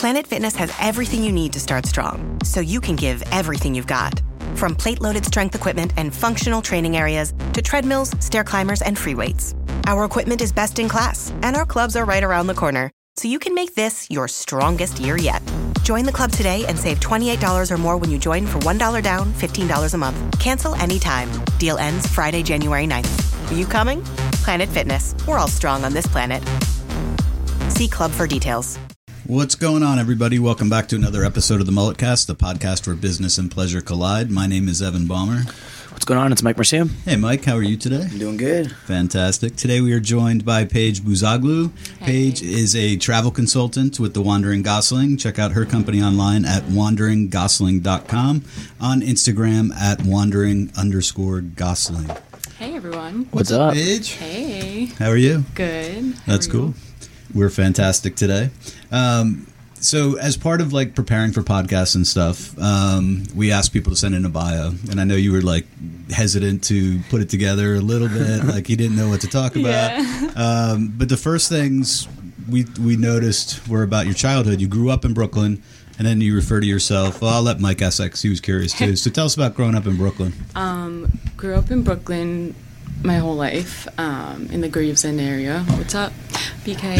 Planet Fitness has everything you need to start strong, so you can give everything you've got. From plate-loaded strength equipment and functional training areas to treadmills, stair climbers, and free weights. Our equipment is best in class, and our clubs are right around the corner, so you can make this your strongest year yet. Join the club today and save $28 or more when you join for $1 down, $15 a month. Cancel anytime. Deal ends Friday, January 9th. Are you coming? Planet Fitness. We're all strong on this planet. See club for details. What's going on, everybody? Welcome back to another episode of the Mulletcast, the podcast where business and pleasure collide. My name is Evan Balmer. What's going on? It's Mike Mercier. Hey, Mike. How are you today? I'm doing good. Fantastic. Today we are joined by Paige Buzoglu. Hey. Paige is a travel consultant with The Wandering Gosling. Check out her company online at wanderinggosling.com, on Instagram at wandering_gosling. Hey, everyone. What's up? Paige? Hey. How are you? Good. That's cool. We're fantastic today. So as part of like preparing for podcasts and stuff, we asked people to send in a bio, and I know you were like hesitant to put it together a little bit, like you didn't know what to talk about. Yeah. But the first things we noticed were about your childhood. You grew up in Brooklyn, and then you refer to yourself. Well, I'll let Mike ask that because he was curious too. So tell us about growing up in Brooklyn. Grew up in Brooklyn my whole life, in the Gravesend area. What's up, BK?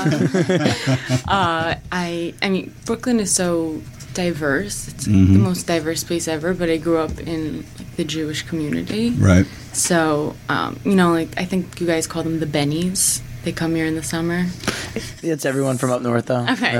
I mean, Brooklyn is so diverse. It's the most diverse place ever, but I grew up in like, the Jewish community. Right. So, like, I think you guys call them the Bennies. They come here in the summer. It's everyone from up north, though. Okay.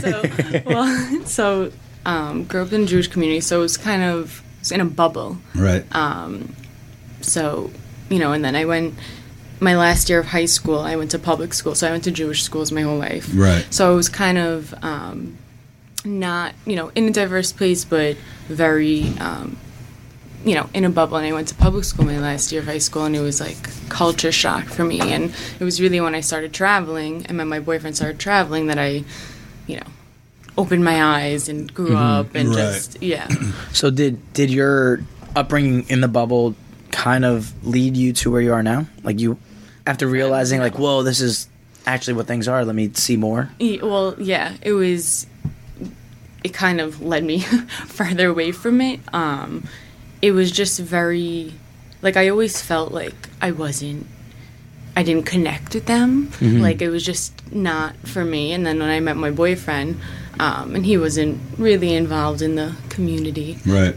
So, grew up in the Jewish community, so it was kind of in a bubble. Right. So, and then I went, my last year of high school, I went to public school. So I went to Jewish schools my whole life. Right. So I was kind of not, in a diverse place, but very, in a bubble. And I went to public school my last year of high school, and it was like culture shock for me. And it was really when I started traveling, and when my boyfriend started traveling, that I, opened my eyes and grew up and just, yeah. So did your upbringing in the bubble kind of lead you to where you are now? Like you, after realizing like, whoa, this is actually what things are, let me see more? Well, yeah, it kind of led me further away from it. It was just very, like, I always felt like I didn't connect with them. Like, it was just not for me. And then when I met my boyfriend, and he wasn't really involved in the community. Right.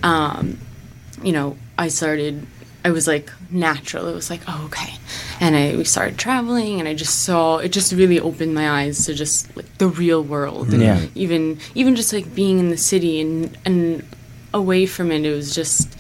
I was like natural. It was like, oh, okay. And we started traveling, and I just saw, it just really opened my eyes to just like the real world. And even just like being in the city and away from it, it was just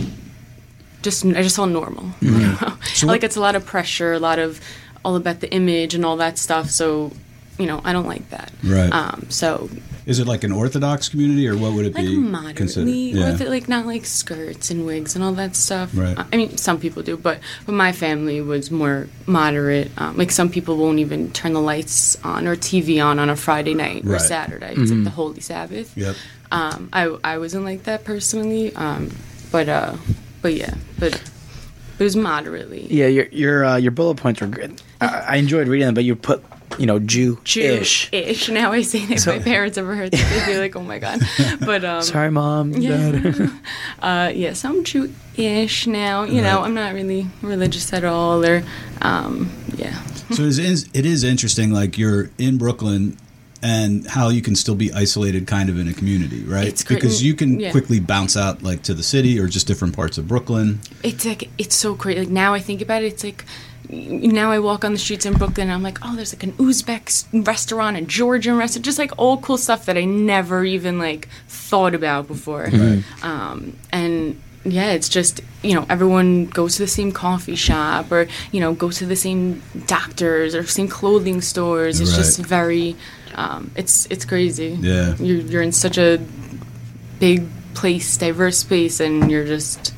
I just felt normal. So like it's a lot of pressure, a lot of all about the image and all that stuff. So, I don't like that. Right. So is it like an Orthodox community, or what would it like be moderately, considered? like not like skirts and wigs and all that stuff. Right. I mean, some people do, but my family was more moderate. Like some people won't even turn the lights on or TV on a Friday night or Saturday. It's like the Holy Sabbath. Yep. I wasn't like that personally. But it was moderately. Yeah, your bullet points were good. I enjoyed reading them, but you put Jew-ish. Jew-ish. Now I say that if my parents ever heard that, they'd be like, oh my God. But sorry, Mom. Yeah. So I'm Jew-ish now. I'm not really religious at all, or yeah. So it is interesting, like you're in Brooklyn and how you can still be isolated kind of in a community, right? Because you can quickly bounce out like to the city or just different parts of Brooklyn. It's like, it's so crazy. Like now I think about it, it's like, now I walk on the streets in Brooklyn and I'm like, oh, there's like an Uzbek restaurant, a Georgian restaurant, just like all cool stuff that I never even like thought about before. Right. And yeah, it's just, everyone goes to the same coffee shop or, go to the same doctors or same clothing stores. It's just very, it's crazy. Yeah. You're in such a big place, diverse space, and you're just,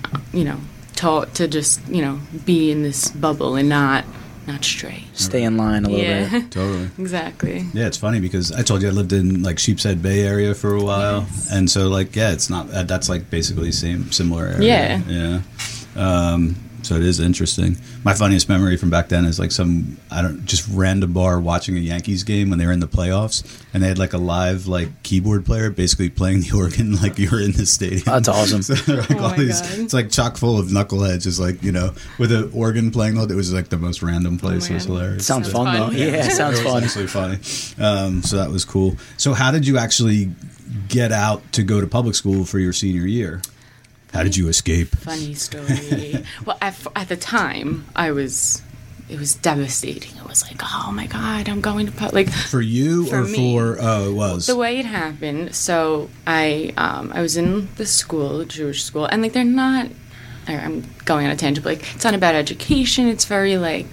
taught to just, be in this bubble and not stray. Stay in line a little bit. Totally. Exactly. Yeah, it's funny because I told you I lived in like Sheepshead Bay area for a while, and so like it's not that's like basically similar area. Yeah. Yeah. So it is interesting. My funniest memory from back then is like just random bar watching a Yankees game when they were in the playoffs, and they had like a live like keyboard player basically playing the organ like you were in the stadium. That's awesome. So like all these, it's like chock full of knuckleheads, just like with an organ playing. It was like the most random place. It was hilarious. Sounds fun though. Yeah, sounds fun. Actually funny. So that was cool. So how did you actually get out to go to public school for your senior year? How did you escape? Funny story. Well, at the time, it was devastating. It was like, oh my God, I'm going to for you or me. it was the way it happened. So I was in the school, Jewish school, and like they're not. I'm going on a tangent, but like it's not about education. It's very like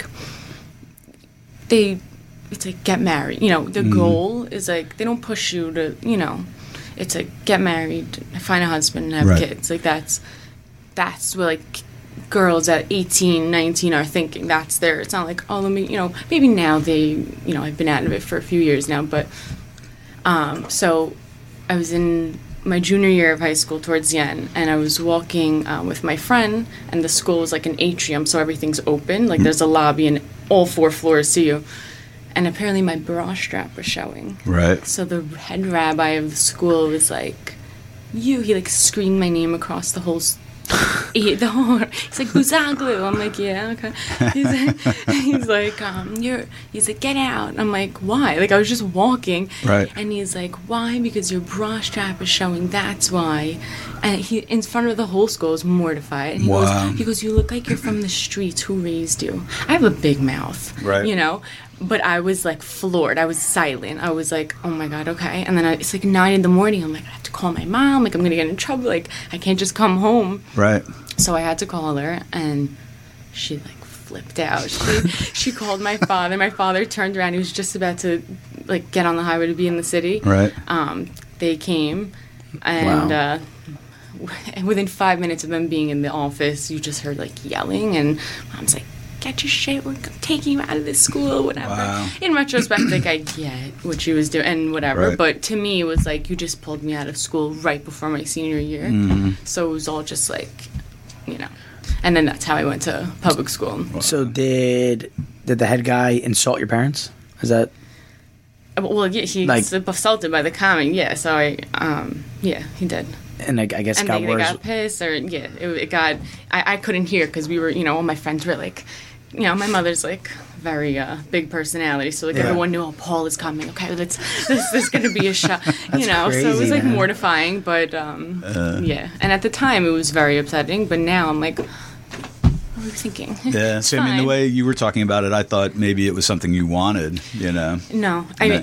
it's like get married. The goal is like they don't push you to It's like get married, find a husband, and have kids. Like that's what like girls at 18, 19 are thinking. That's their. It's not like let me maybe now they I've been out of it for a few years now, but so I was in my junior year of high school towards the end, and I was walking with my friend, and the school was like an atrium, so everything's open. Like there's a lobby, and all 4 floors see you. And apparently my bra strap was showing. Right. So the head rabbi of the school was like, he like screamed my name across the whole he's like, Buzaglu. I'm like, yeah, okay. He's like, get out. I'm like, why? Like, I was just walking. Right. And he's like, why? Because your bra strap is showing. That's why. And he, in front of the whole school, was mortified. And he goes, you look like you're from the streets. Who raised you? I have a big mouth. Right. But I was like floored. I was silent. I was like, oh my God, okay. And then it's like 9 in the morning. I'm like, I have to call my mom. Like, I'm going to get in trouble. Like, I can't just come home. Right. So I had to call her, and she like flipped out. She called my father. My father turned around. He was just about to like get on the highway to be in the city. Right. They came, and within 5 minutes of them being in the office, you just heard like yelling, and Mom's like, get your shit, we're taking you out of this school, whatever. Wow. In retrospect, like, I get what she was doing and whatever, but to me, it was like, you just pulled me out of school right before my senior year. Mm-hmm. So it was all just like, and then that's how I went to public school. Wow. So did the head guy insult your parents? Is that... Well, yeah, he was assaulted by the comment, so he did. And I guess it got worse. They got pissed, or it got. I couldn't hear because we were, all my friends were like, my mother's like very big personality, so like everyone knew, Paul is coming. Okay, this is gonna be a shot, crazy, so it was like mortifying, but And at the time it was very upsetting, but now I'm like, what were you thinking? Yeah, so I mean, the way you were talking about it, I thought maybe it was something you wanted, No,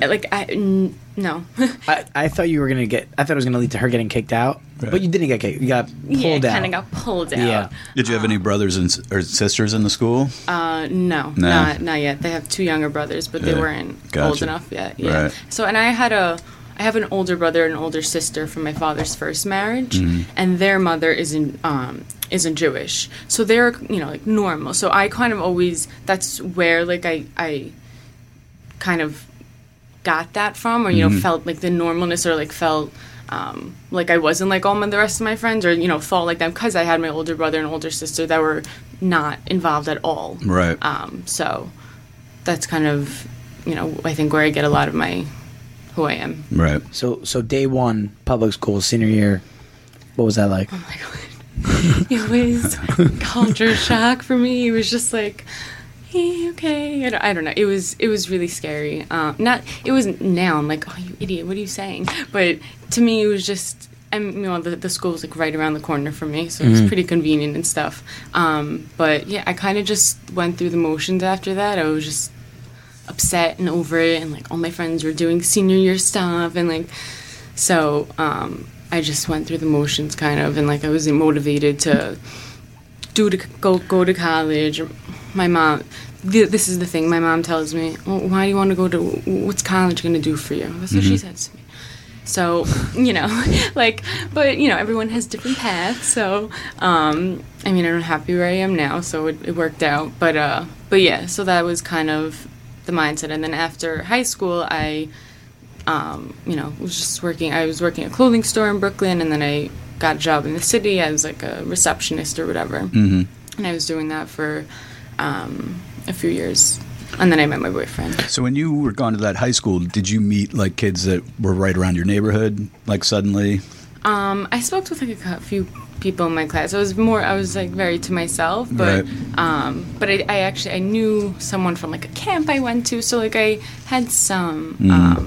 no. I thought you were gonna get. I thought it was gonna lead to her getting kicked out, but you didn't get kicked. You got pulled out. Kind of got pulled out. Yeah. Did you have any brothers or sisters in the school? No, not yet. They have 2 younger brothers, but they weren't old enough yet. Yeah. Right. So, and I have an older brother and an older sister from my father's first marriage, and their mother isn't Jewish, so they're like normal. So I kind of always, that's where like I kind of got that from, or felt like the normalness, or like felt like I wasn't like all the rest of my friends, or thought like them, because I had my older brother and older sister that were not involved at all. Right. So that's kind of I think where I get a lot of my who I am. Right. So day 1 public school, senior year, what was that like? Oh my God. It was culture shock for me. It was just like, hey, okay. I don't know. It was really scary. It wasn't now. I'm like, oh, you idiot. What are you saying? But to me, it was just, the school was like right around the corner from me, so it was pretty convenient and stuff. But yeah, I kind of just went through the motions after that. I was just upset and over it, and like all my friends were doing senior year stuff, and like, so I just went through the motions kind of, and like I was motivated to go to college. My mom, this is the thing, my mom tells me, well, why do you want to go to, what's college going to do for you? That's what she says to me. So, but everyone has different paths, so I'm happy where I am now, so it worked out, but yeah, so that was kind of the mindset. And then after high school, I was working at a clothing store in Brooklyn, and then I got a job in the city. I was like a receptionist or whatever. And I was doing that for a few years. And then I met my boyfriend. So when you were going to that high school, did you meet like kids that were right around your neighborhood, like suddenly? I spoke with like a few people in my class. I was like very to myself, but Right. I knew someone from like a camp I went to, so like I had some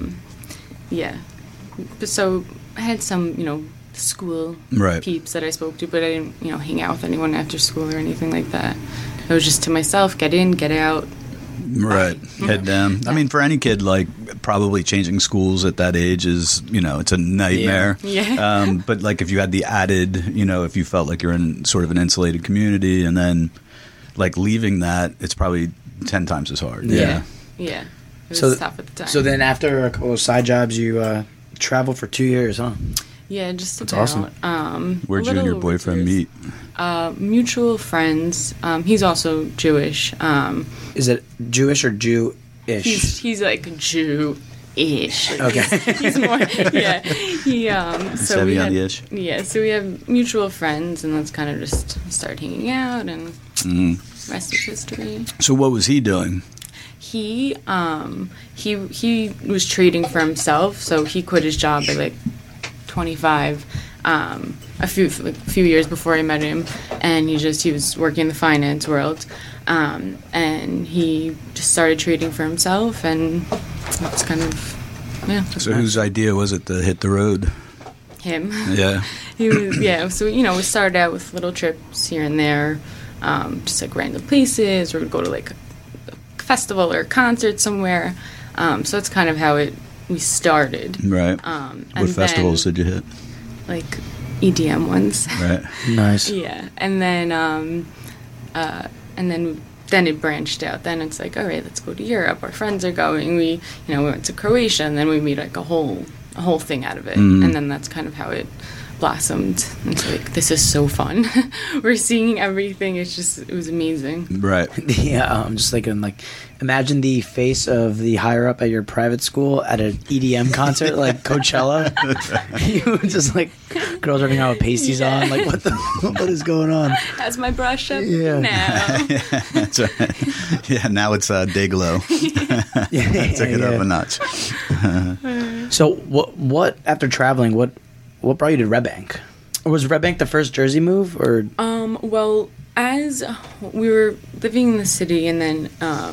so I had some, school Right. peeps that I spoke to, but I didn't, hang out with anyone after school or anything like that. It was just to myself, get in, get out. Right. Head down. I mean, for any kid, like, probably changing schools at that age is, it's a nightmare. Yeah. But, like, if you had the added, if you felt like you're in sort of an insulated community and then, like, leaving that, it's probably 10 times as hard. Yeah. It was tough at the time. So then after a couple of side jobs, you traveled for 2 years, huh? Yeah, just That's about. awesome. Where'd you and your boyfriend meet? Mutual friends. He's also Jewish. Is it Jewish or Jew-ish? He's like Jew-ish. Okay. He's more, yeah. It's So heavy on the ish. Yeah, so we have mutual friends, and that's kind of just started hanging out, and rest is history. So what was he doing? He was trading for himself, so he quit his job at like 25, a few years before I met him, and he was working in the finance world, and he just started trading for himself, and that's kind of So whose idea was it to hit the road? him. Yeah. He was, so we started out with little trips here and there, just like random places, or we'd go to like a festival or a concert somewhere. So that's kind of how we started. Right. And What festivals then, did you hit? like EDM ones. Right. Nice. Yeah, and then it branched out. Then it's like, all right, let's go to Europe. Our friends are going. We went to Croatia, and then we made like a whole thing out of it. And then that's kind of how it blossomed. It's like, this is so fun. We're seeing everything. It was amazing. Right. Yeah, I'm just thinking, like, imagine the face of the higher up at your private school at an EDM concert, like Coachella. You just like girls running out with pasties on. Like, what is going on? How's my brush up Yeah. now? That's right. Yeah, now it's Dayglow. Took it up a notch. So what after traveling, what brought you to Red Bank? Or was Red Bank the first Jersey move, or? Well, as we were living in the city, and then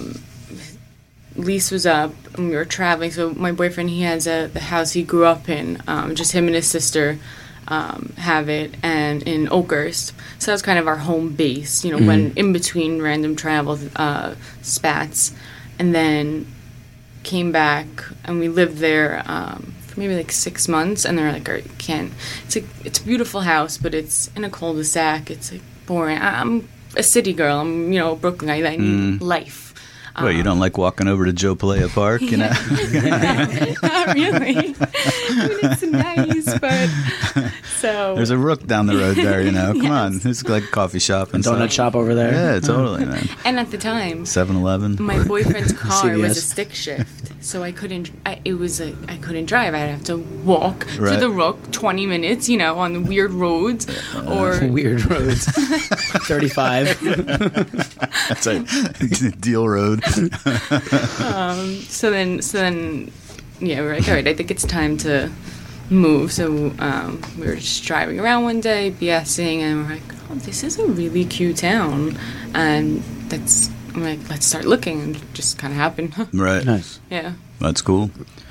lease was up, and we were traveling. So my boyfriend, he has the house he grew up in. Just him and his sister have it, and in Oakhurst. So that was kind of our home base. When in between random travel spats, and then came back, and we lived there for maybe like 6 months, and they're like, "All right, you can't." It's a beautiful house, but it's in a cul-de-sac. It's like boring. I'm a city girl. I'm Brooklyn. I need life. Well, you don't like walking over to Joe Palea Park, Not really. I mean, it's nice, but so There's a Rook down the road there, Come on. It's like a coffee shop and Donut stuff. shop over there. Yeah, totally, man. And at the time, 7-Eleven. my boyfriend's car was a CVS. stick shift, so I couldn't. I couldn't drive. I'd have to walk to Right. the Rook 20 minutes, on the weird roads, or Weird roads. 35. That's right. Deal Road. so then, yeah, we were like, all right, I think it's time to move. So we were just driving around one day, BSing, and we're like, oh, this is a really cute town, and I'm like, let's start looking, and it just kind of happened. Right. Nice. Yeah. That's cool.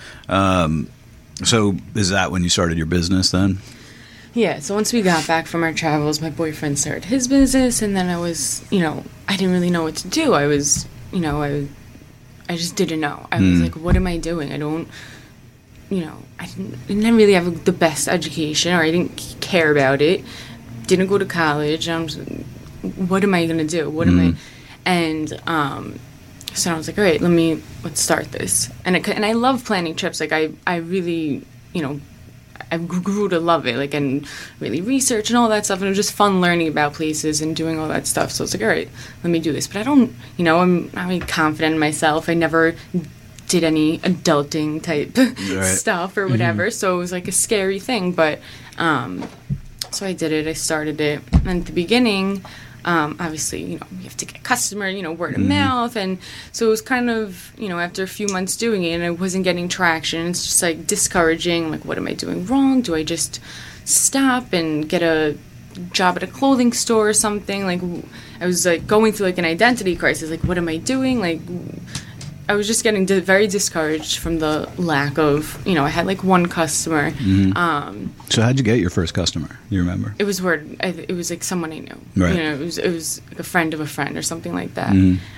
So is that when you started your business then? Yeah, so once we got back from our travels, my boyfriend started his business, and then I was, I didn't really know what to do. I was, I just didn't know. I was like, what am I doing? I don't, I didn't really have the best education, or I didn't care about it. Didn't go to college. I'm just, what am I going to do? What am I? And so I was like, all right, let's start this. And I love planning trips. Like, I really, I grew to love it, like, and really research and all that stuff, and it was just fun learning about places and doing all that stuff. So I was like, all right, let me do this. But I don't, I'm not really confident in myself. I never did any adulting type stuff or whatever, so it was like a scary thing. But so I did it. I started it, and at the beginning, Obviously, you have to get customer, word of mouth. And so it was kind of, after a few months doing it and I wasn't getting traction, it's just like discouraging. Like, what am I doing wrong? Do I just stop and get a job at a clothing store or something? Like, I was like going through like an identity crisis. Like, what am I doing? Like, I was just getting very discouraged from the lack of, I had like one customer. So how'd you get your first customer? You remember? It was word. It was like someone I knew. Right. It was like a friend of a friend or something like that.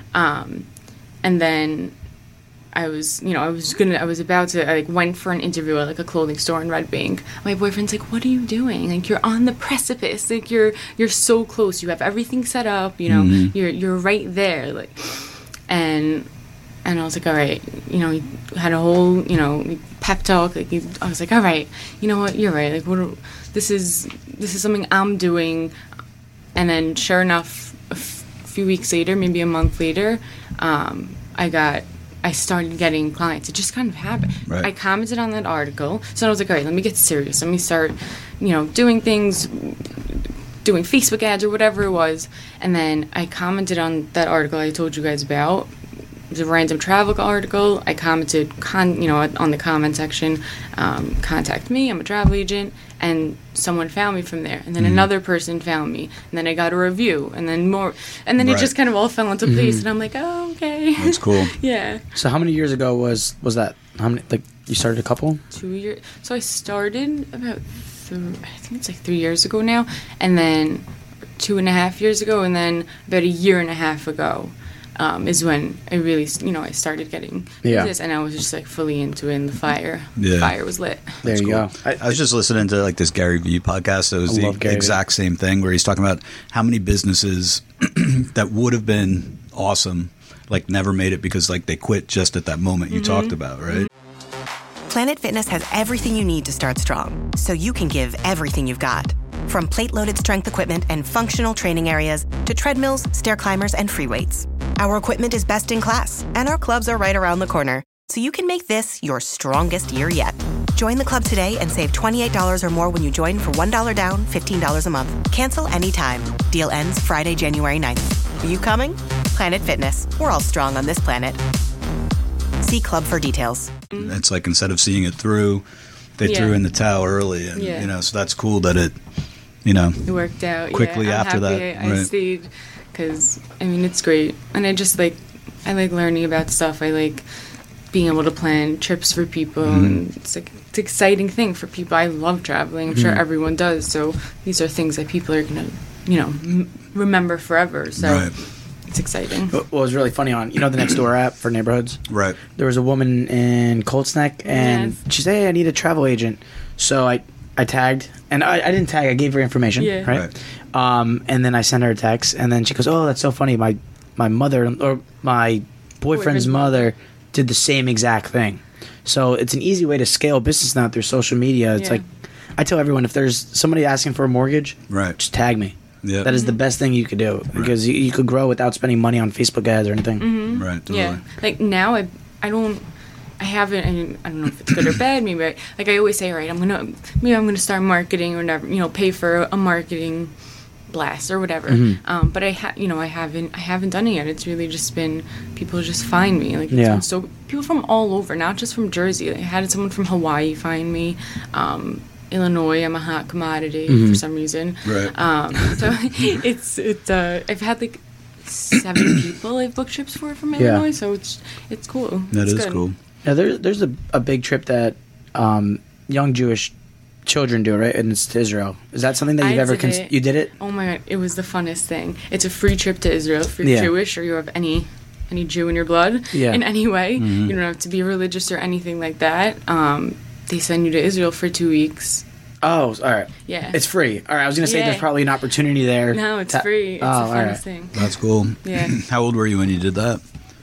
And then I was about to, I like went for an interview at like a clothing store in Red Bank. My boyfriend's like, "What are you doing? Like, you're on the precipice. Like, you're so close. You have everything set up. You're right there." Like, and I was like, all right, he had a whole, pep talk. Like, I was like, all right, you know what, you're right. Like, this is something I'm doing. And then, sure enough, a few weeks later, maybe a month later, I started getting clients. It just kind of happened. Right. I commented on that article, so I was like, all right, let me get serious. Let me start, doing things, doing Facebook ads or whatever it was. And then I commented on that article I told you guys about. It was a random travel article. I commented, on the comment section, contact me, I'm a travel agent, and someone found me from there. And then another person found me, and then I got a review, and then more, and then it just kind of all fell into place, and I'm like, oh, okay. That's cool. Yeah. So how many years ago was that? How many, like, you started a couple? 2 years. So I started about, I think it's like 3 years ago now, and then 2.5 years ago, and then about a year and a half ago. Is when I really, I started getting business, and I was just like fully into it, and the fire was lit. There you go. I was just listening to like this Gary Vee podcast. It was the exact same thing where he's talking about how many businesses that would have been awesome, like never made it because like they quit just at that moment you talked about, right? Planet Fitness has everything you need to start strong, so you can give everything you've got. From plate-loaded strength equipment and functional training areas to treadmills, stair climbers, and free weights. Our equipment is best in class, and our clubs are right around the corner, so you can make this your strongest year yet. Join the club today and save $28 or more when you join for $1 down, $15 a month. Cancel anytime. Deal ends Friday, January 9th. Are you coming? Planet Fitness. We're all strong on this planet. See club for details. It's like instead of seeing it through, they threw in the towel early, and so that's cool that it. It worked out quickly I'm after happy that. I stayed because it's great, and I just I like learning about stuff. I like being able to plan trips for people, and it's an exciting thing for people. I love traveling. I'm sure everyone does. So these are things that people are gonna, remember forever. So it's exciting. What was really funny on the Nextdoor app for neighborhoods? Right. There was a woman in Colts Neck, and she said, "Hey, I need a travel agent." So I tagged, and I didn't tag. I gave her information, right? And then I sent her a text, and then she goes, "Oh, that's so funny. My mother or my boyfriend's mother did the same exact thing." So it's an easy way to scale business now through social media. It's like I tell everyone, if there's somebody asking for a mortgage, just tag me. Yeah, that is the best thing you could do because you could grow without spending money on Facebook ads or anything. Right. Totally. Yeah. Like now, I don't know if it's good or bad. Maybe I always say, all right, I'm gonna start marketing or whatever. Pay for a marketing blast or whatever. But I haven't done it yet. It's really just been people just find me. Like so people from all over, not just from Jersey. I had someone from Hawaii find me. Illinois, I'm a hot commodity for some reason. Right. So I've had like 7 people I've booked trips for from Illinois. So it's cool. That is cool. Now there's a big trip that young Jewish children do, right? And it's to Israel. Is that something that you've ever you did it? Oh my god, it was the funnest thing. It's a free trip to Israel if you're Jewish or you have any Jew in your blood in any way. You don't have to be religious or anything like that. They send you to Israel for 2 weeks. Oh, all right. Yeah. It's free. All right, I was going to say there's probably an opportunity there. No, it's free. It's the funnest thing. That's cool. Yeah. How old were you when you did that?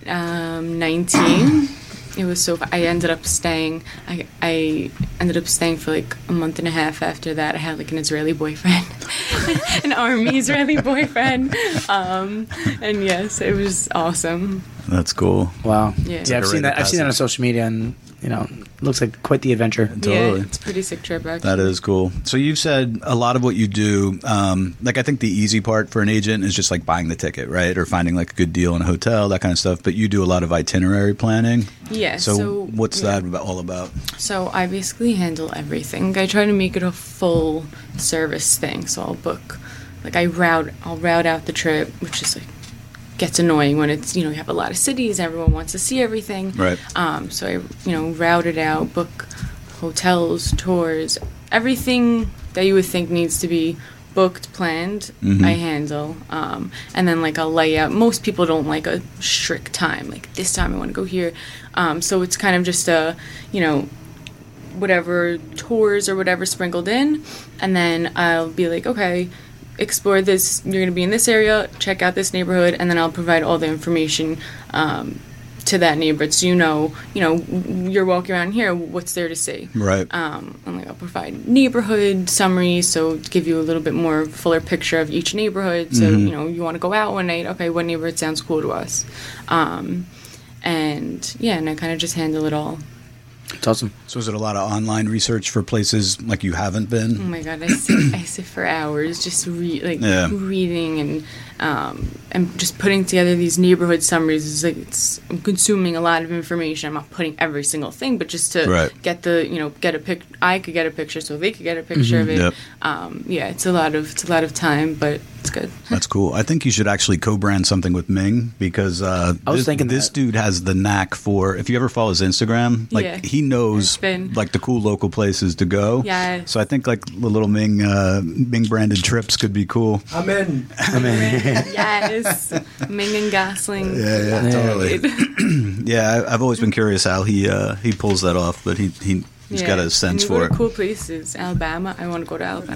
19. It was so fun. I ended up staying. I ended up staying for like a month and a half after that. I had like an Israeli boyfriend, an army Israeli boyfriend, and yes, it was awesome. That's cool. Wow. Yeah. I've seen that. I've seen that on social media, and looks like quite the adventure. Totally. Yeah, it's a pretty sick trip, actually. That is cool. So you've said a lot of what you do, like I think the easy part for an agent is just like buying the ticket, right? Or finding like a good deal in a hotel, that kind of stuff. But you do a lot of itinerary planning. Yeah. So what's that all about? So I basically handle everything. I try to make it a full service thing. So I'll book, like I'll route out the trip, which is like gets annoying when it's, you have a lot of cities, everyone wants to see everything. Right. So I, route it out, book hotels, tours, everything that you would think needs to be booked, planned, I handle. And then like I'll lay out, most people don't like a strict time, like this time I want to go here. So it's kind of just whatever tours or whatever sprinkled in. And then I'll be like, okay, explore this, you're going to be in this area, check out this neighborhood, and then I'll provide all the information to that neighborhood, so you're walking around here, what's there to see. Right. And like I'll provide neighborhood summaries, so to give you a little bit more fuller picture of each neighborhood. So you want to go out one night, okay, what neighborhood sounds cool to us, and I kind of just handle it all. It's awesome. So is it a lot of online research for places like you haven't been? Oh my god, I sit for hours just reading and just putting together these neighborhood summaries. I'm consuming a lot of information. I'm not putting every single thing, but just to get get a pic. I could get a picture, so they could get a picture of it. Yep. It's a lot of time, but it's good. That's cool. I think you should actually co-brand something with Ming, because I was thinking this dude has the knack for, if you ever follow his Instagram, like he knows like the cool local places to go. Yeah. So I think like the little Ming branded trips could be cool. I'm in. Yes. Ming and Gosling. Yeah, totally. Yeah, I've always been curious how he pulls that off, but he's got a sense for it. Cool places. Alabama. I want to go to Alabama.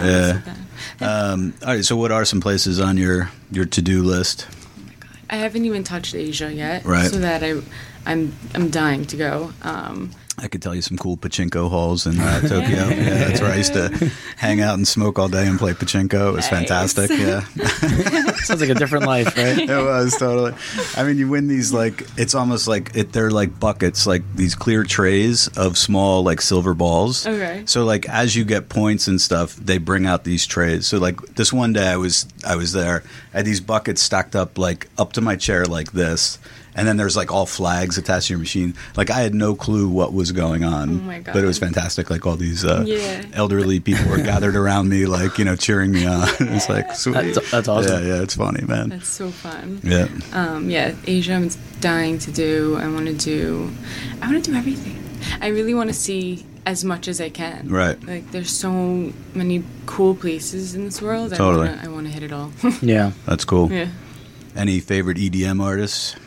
Yeah. All right. So what are some places on your to-do list? I haven't even touched Asia yet. Right. So that I'm dying to go. I could tell you some cool pachinko halls in Tokyo. Yeah, that's where I used to hang out and smoke all day and play pachinko. It was fantastic. Yeah. Sounds like a different life, right? It was totally. I mean, you win these it's almost like they're like buckets, like these clear trays of small like silver balls. Okay. So like as you get points and stuff, they bring out these trays. So like this one day I was there, I had these buckets stacked up like up to my chair like this. And then there's like all flags attached to your machine. Like I had no clue what was going on. Oh my God. But it was fantastic. Like all these elderly people were gathered around me, like, cheering me on. It's like sweet. That's awesome. Yeah, it's funny, man. That's so fun. Yeah. Asia I'm dying to do. I want to do everything. I really want to see as much as I can. Right. Like there's so many cool places in this world. Totally. I want to hit it all. Yeah. That's cool. Yeah. Any favorite EDM artists?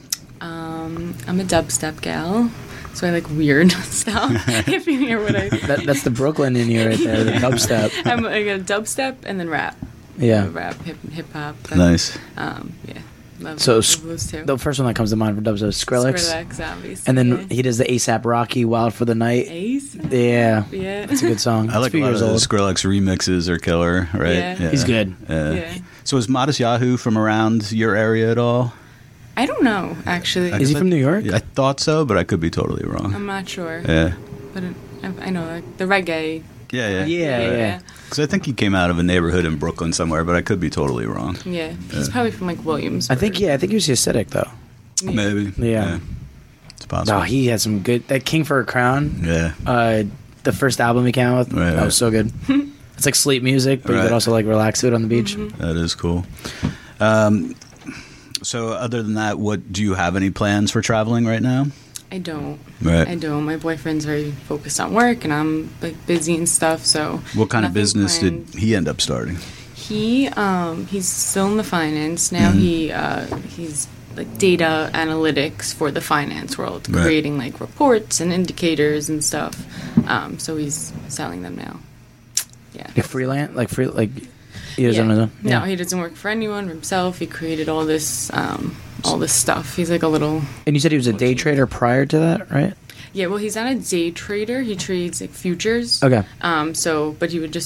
I'm a dubstep gal, so I like weird stuff. If you hear what that's the Brooklyn in you right there, the dubstep. I got dubstep and then rap. Yeah. Rap, hip hop. Nice. Yeah. Love So those two. the first one that comes to mind for dubstep is Skrillex. Skrillex, obviously. And then he does the ASAP Rocky Wild for the Night. Ace. Yeah. Yeah. It's a good song. I like a lot of those Skrillex remixes are killer, right? Yeah. He's good. Yeah. So is Modest Yahoo from around your area at all? I don't know, actually. Is he from New York? I thought so, but I could be totally wrong. I'm not sure. Yeah. But I know, like, the reggae. Yeah. Because I think he came out of a neighborhood in Brooklyn somewhere, but I could be totally wrong. Yeah. He's probably from, like, Williams. I think he was Hasidic, though. Maybe. Yeah. It's possible. No, he had some good... That King for a Crown. Yeah. The first album he came out with. Right. That was so good. It's like sleep music, but you could also, like, relax to it on the beach. Mm-hmm. That is cool. So other than that, do you have any plans for traveling right now? I don't. Right. I don't. My boyfriend's very focused on work, and I'm, like, busy and stuff, so... What kind of nothing business planned. did he end up starting? He's still in the finance. Now he's like data analytics for the finance world, Right. creating like reports and indicators and stuff. So he's selling them now. Yeah. Like freelance? He doesn't know. No, he doesn't work for anyone, for himself. He created all this stuff. He's like a little... And you said he was a day trader prior to that, right? Yeah, well, he's not a day trader. He trades like futures. Okay. But he would just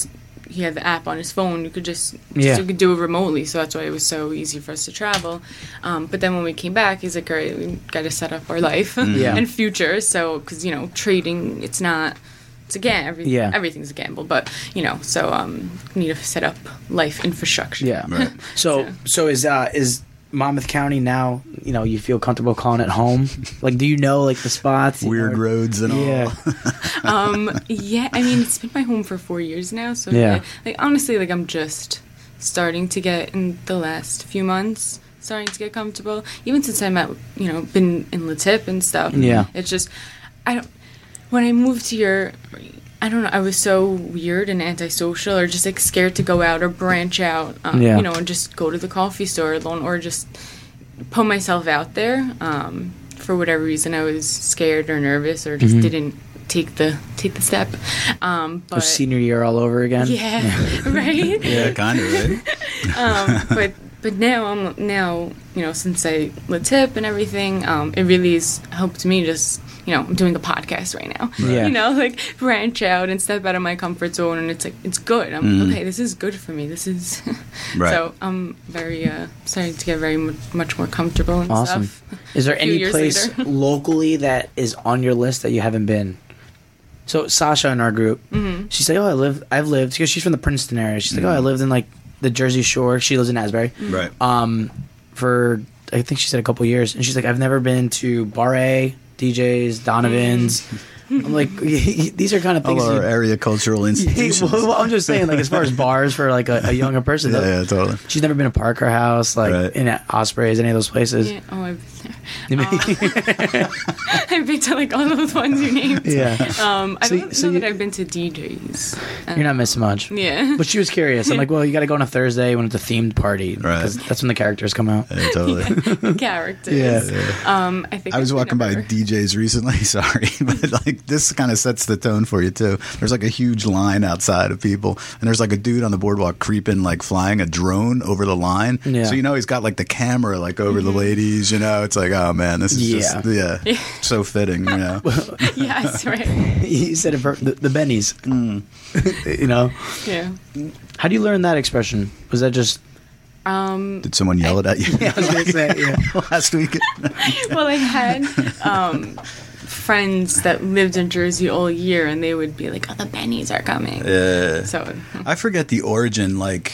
he had the app on his phone. You could just Yeah. you could do it remotely. So that's why it was so easy for us to travel. But then when we came back, he's like, all right, we got to set up our life Yeah. and future. So because trading, it's not. It's everything's a gamble. But need to set up life infrastructure. Yeah. Right. So is Monmouth County now, you feel comfortable calling it home? Like, do you know, like, the spots? Weird roads and all. Yeah. Yeah, I mean, it's been my home for 4 years now. So, Yeah. like, honestly, like, I'm just starting to get, in the last few months, starting to get comfortable. Even since I'm been in La Tip and stuff. Yeah. It's just, when I moved here, I don't know, I was so weird and antisocial or just, like, scared to go out or branch out, and just go to the coffee store alone or just put myself out there. For whatever reason, I was scared or nervous or just didn't take the step. But Senior year all over again? yeah, right? Yeah, kind of, right? But now since I La Tip and everything, it really has helped me just, I'm doing a podcast right now. Yeah. Like branch out and step out of my comfort zone, and it's like, it's good. I'm okay, this is good for me. This is Right. So I'm very starting to get very much more comfortable and Awesome. stuff. Is there A few any years place later. locally that is on your list that you haven't been? So Sasha in our group, she's like, I've lived, because she's from the Princeton area. She's like, I lived in like the Jersey Shore. She lives in Asbury. Right. For, I think she said a couple years. And she's like, I've never been to Bar A, DJ's, Donovan's. I'm like, these are kind of things. All our area cultural institutions. Well, I'm just saying, like, as far as bars for like a younger person, though, yeah, totally. she's never been to Parker House, like Right. in Osprey's, any of those places. Yeah. Oh, I've been to like all those ones you named. Yeah. I don't So know you- that I've been to DJs. You're not missing much. Yeah. But she was curious. I'm like, well, you got to go on a Thursday when it's a themed party. Right. Because that's when the characters come out. Yeah, totally. Characters. Yeah. I think I was I've walking by never- DJs recently, sorry, but like this kind of sets the tone for you too. There's like a huge line outside of people, and there's like a dude on the boardwalk creeping, like flying a drone over the line. Yeah. So he's got like the camera like over the ladies. It's like, oh man, this is just so fitting. Yes, right. You said it, the bennies. Yeah. How do you learn that expression? Was that just... Did someone yell it at you I was going to say, yeah. last week? Well, I had friends that lived in Jersey all year, and they would be like, "Oh, the Bennies are coming." Yeah. So I forget the origin. Like,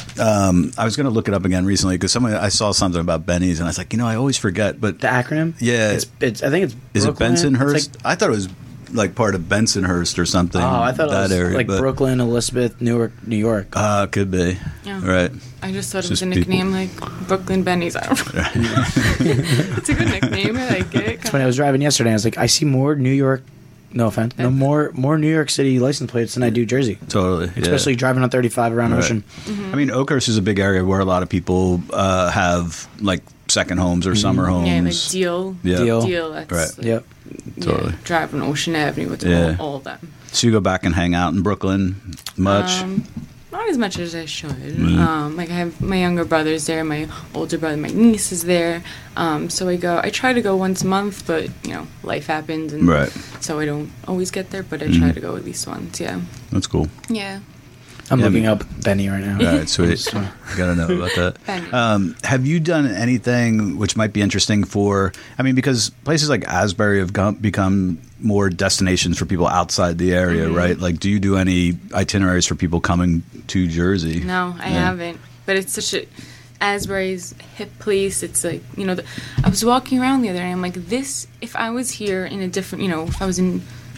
I was going to look it up again recently because I saw something about Benny's, and I was like, I always forget. But The acronym? Yeah. It's I think it's is it Brooklyn. Bensonhurst? It's like, I thought it was like part of Bensonhurst or something. oh, I thought that it was area, like but, Brooklyn, Elizabeth, Newark, New York. Could be. Yeah. Right. I just thought it It's was a just nickname like Brooklyn Bennies. I don't know. It's a good nickname. I like it. When I was driving yesterday, I was like, I see more New York... No offense. No, more New York City license plates than I do Jersey. Totally. Yeah. Especially driving on 35 around Right. Ocean. I mean, Oakhurst is a big area where a lot of people have like second homes or summer homes. Yeah, like Deal. Yeah. Deal. That's Right. like, Yep. Totally. Driving Ocean Avenue with Yeah. all of them. So you go back and hang out in Brooklyn much? Not as much as I should. Like I have my younger brother's there, my older brother, my niece is there. So I try to go once a month, but life happens, and Right. so I don't always get there. But I try to go at least once. Yeah. That's cool. Yeah. I'm Yeah, looking I up Benny right now. All right, sweet. Got to know about Benny. that. Have you done anything which might be interesting because places like Asbury have become more destinations for people outside the area, right? Like, do you do any itineraries for people coming to Jersey? No, I haven't. But it's such a Asbury's hip place. It's like I was walking around the other day. And I'm like, this. If I was here in a different, if I was in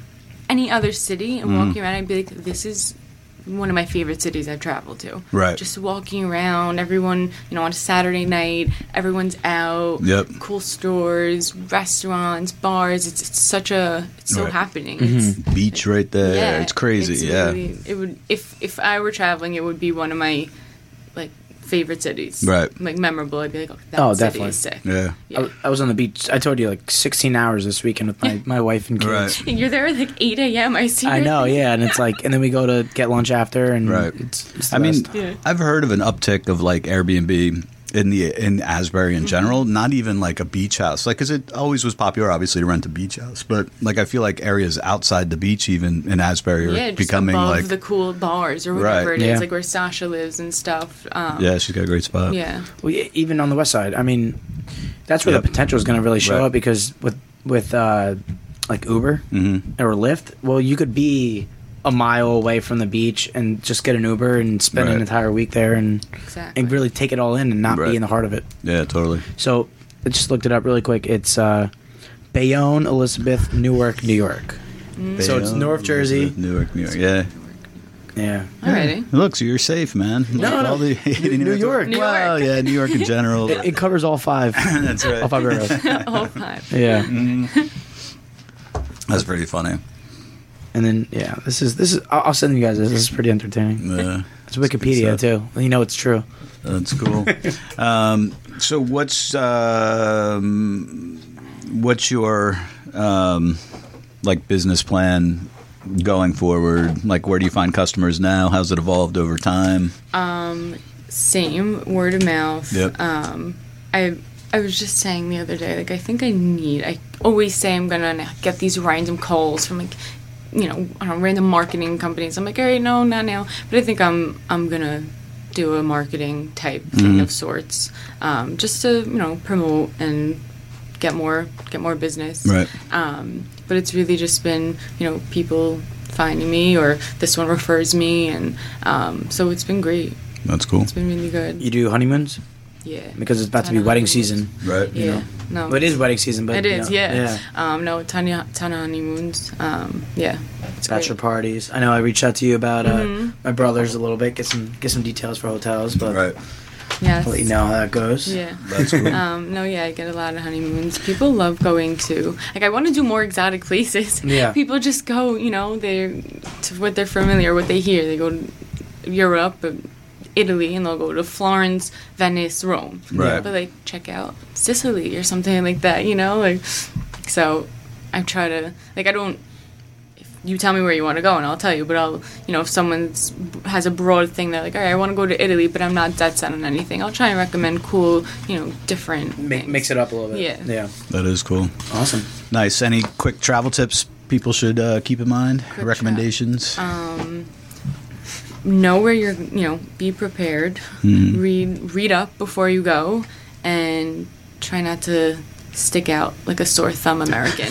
any other city and walking around, I'd be like, this is one of my favorite cities I've traveled to. Right. Just walking around, everyone, on a Saturday night, everyone's out. Yep. Cool stores, restaurants, bars. It's so Right. happening. It's, Beach right there. yeah, It's crazy. it's yeah. really- it would if I were traveling, it would be one of my like favorite cities. Right. Like memorable. I'd be like, that Oh, city definitely. is sick. Yeah. Yeah. I was on the beach. I told you, like 16 hours this weekend with my wife and kids. Right. You're there at like 8 a.m. I see. I know, yeah, and it's like, and then we go to get lunch after, and Right. it's the I mean, best. Yeah. I've heard of an uptick of like Airbnb in Asbury in general, not even like a beach house, like because it always was popular, obviously, to rent a beach house, but like I feel like areas outside the beach, even in Asbury, are just becoming above like the cool bars or whatever Right. it is, Yeah. like where Sasha lives and stuff. yeah, she's got a great spot. Yeah. Well, even on the west side, I mean, that's where Yep. the potential is going to really show Right. up because with like Uber or Lyft, well, you could be a mile away from the beach and just get an Uber and spend Right. an entire week there and really take it all in and not Right. be in the heart of it. Yeah, totally. So I just looked it up really quick. It's Bayonne, Elizabeth, Newark, New York. So it's North Jersey. Newark, New York. Yeah. Yeah. Alrighty. Look, so you're safe, man. No, no. New York. New Well, York. yeah, New York in general. It covers all five. That's right. All five boroughs. All five. Yeah. That's pretty funny. And then this is. I'll send you guys this. This is pretty entertaining. It's Wikipedia good stuff. too. You know it's true. That's cool. So what's your like business plan going forward? Like, where do you find customers now? How's it evolved over time? Same, word of mouth. Yep. I was just saying the other day, like, I always say I'm gonna get these random calls from, like, I don't know, random marketing companies. I'm like, all right, no, not now. But I think I'm gonna do a marketing type thing of sorts, just to, promote and get more business. Right. But it's really just been, people finding me, or this one refers me, and so it's been great. That's cool. It's been really good. You do honeymoons Yeah. because it's about to be Ton of wedding honeymoons. season. Right. Yeah. No. But it is wedding season. But It is, yeah. Yeah. No, ton of honeymoons. Yeah. It's Bachelor great. parties. I know I reached out to you about my brothers a little bit. Get some details for hotels, but Right. Yeah. I'll let you know how that goes. Yeah. That's cool. No, yeah, I get a lot of honeymoons. People love going to, like, I want to do more exotic places. Yeah. People just go, they're to what they're familiar, what they hear. They go to Europe, Italy, and they'll go to Florence, Venice, Rome. Right. But, like, check out Sicily or something like that, like, so I try to, like, I don't, if you tell me where you want to go and I'll tell you, but I'll, if someone has a broad thing, they're like, all right, I want to go to Italy, but I'm not dead set on anything, I'll try and recommend cool, different things. Mix it up a little bit. Yeah. Yeah. That is cool. Awesome. Nice. Any quick travel tips people should keep in mind? Quick Recommendations? Know where you're, be prepared, read up before you go, and try not to stick out like a sore thumb American,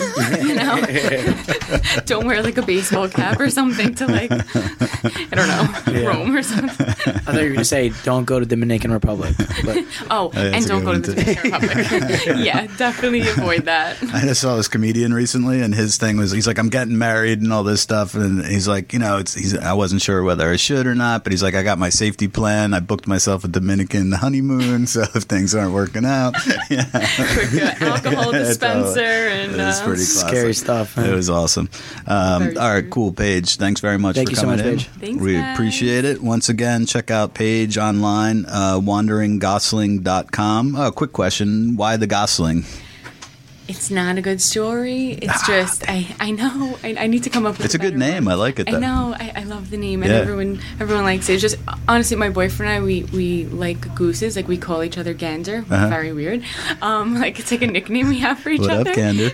Don't wear like a baseball cap or something to, like, I don't know, Rome or something. I thought you were going to say don't go to Dominican Republic. But Oh, that's and a don't good go to one, the Dominican Republic. Yeah, definitely avoid that. I just saw this comedian recently, and his thing was, he's like, I'm getting married and all this stuff, and he's like, I wasn't sure whether I should or not, but he's like, I got my safety plan. I booked myself a Dominican honeymoon, so if things aren't working out, Quick alcohol dispenser and it's pretty classic. scary stuff. It was awesome. All Very right, true. cool, Paige. Thanks very much Thank for you so coming much, in. Paige. Thanks, We guys. appreciate it. Once again, check out Paige online, wanderinggosling.com. Oh, quick question. Why the Gosling? It's not a good story. It's just I know I need to come up with. It's a good better name. one. I like it, I though. know. I love the name, and Yeah. everyone likes it. It's just honestly, my boyfriend and I we like gooses. Like, we call each other Gander. Uh-huh. Very weird. Like, it's like a nickname we have for each What other. up, Gander?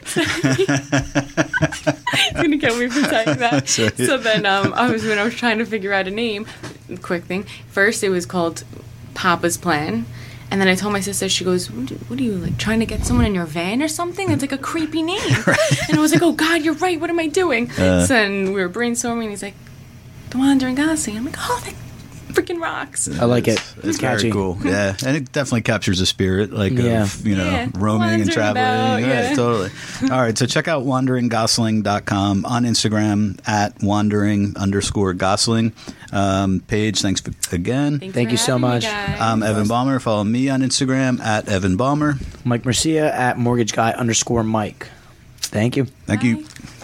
He's gonna kill me for saying that. That's right. So then when I was trying to figure out a name, quick thing. First, it was called Papa's Plan. And then I told my sister, she goes, what are you, like, trying to get someone in your van or something? That's like a creepy name. And I was like, oh, God, you're right. What am I doing? So then we were brainstorming, and he's like, The Wandering Gosling. I'm like, oh, that freaking rocks. I like it. It's catchy. very cool. Yeah, and it definitely captures the spirit, like, Yeah. of, Yeah. roaming and Wandering traveling. about, Yeah, yeah. totally. All right, so check out wanderinggosling.com, on Instagram at wandering_gosling. Paige, thanks again. Thanks Thank for you so having me, much. guys. I'm Evan Balmer. Follow me on Instagram at Evan Balmer. Mike Mercia at mortgageguy_Mike. Thank you. Thank you. Bye.